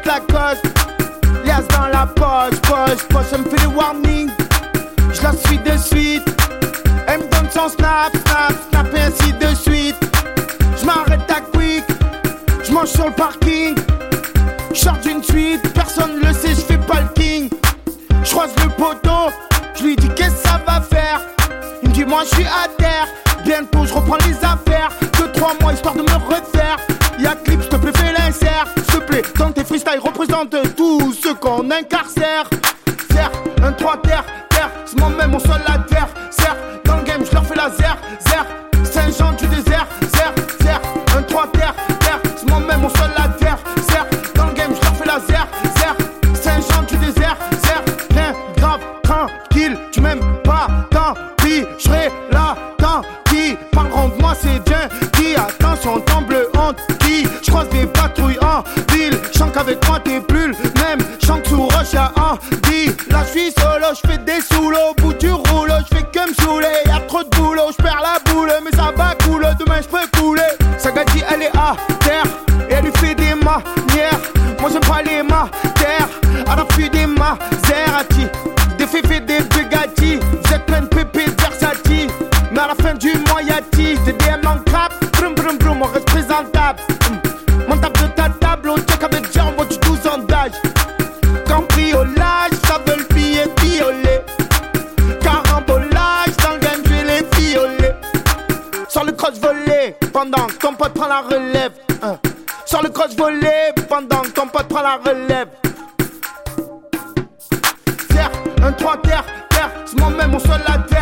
Lacoste. Lias dans la poche, elle me fait des warnings. Je la suis de suite. Elle me donne son snap et ainsi de suite. Je m'arrête à quick, je mange sur le parking. Je sors d'une suite, personne le sait, je fais pas le king. Je croise le poteau, je lui dis qu'est-ce que ça va faire. Il me dit moi je suis à terre, bientôt je reprends les affaires. 2-3 mois histoire de me refaire. Y'a clip, s'il te plaît fais l'insert. S'il te plaît, dans tes freestyles représente tous ceux qu'on incarcère. Serre, 1-3 terre, c'est moi-même mon seul adversaire. Dans le game je leur fais la zer. Saint-Jean du désert, serre, 1-3 terre, c'est moi-même mon seul adversaire. Dans le game je leur fais la zer. Saint-Jean du désert, rien grave, tranquille. Tu m'aimes pas, tant pis, j'serai là, tant pis. Parleront de moi c'est bien qui, attention temble honte qui. J'croise des patrouilles en ville, j'sens qu'avec moi t'es plus le même. J'sens que sous roche y'a Andy. Là j'suis solo, j'fais des sous au bout du rouleau. J'fais que m'souler, y'a trop de boulot. J'perds la boule, mais ça va couler. Demain j'peux couler. Sagadi elle est à terre et elle lui fait des manières. Moi j'aime pas les terre. Elle a fui des Maserati, des féfés, des Bugatti. Vous êtes plein de pépés de Versati, mais à la fin du mois y'a des DM en crap. Brum, on reste présentable. Mon tape de ta table, on check avec Jean, on voit du 12 ans d'âge. Cambriolage, ça veut le billet violet. Carambolage, dans le game, je vais les violer. Sors le cross volé, pendant que ton pote prend la relève. Sors le cross volé, pendant que ton pote prend la relève. Serre, 1-3 terre, c'est moi-même mon seul adversaire.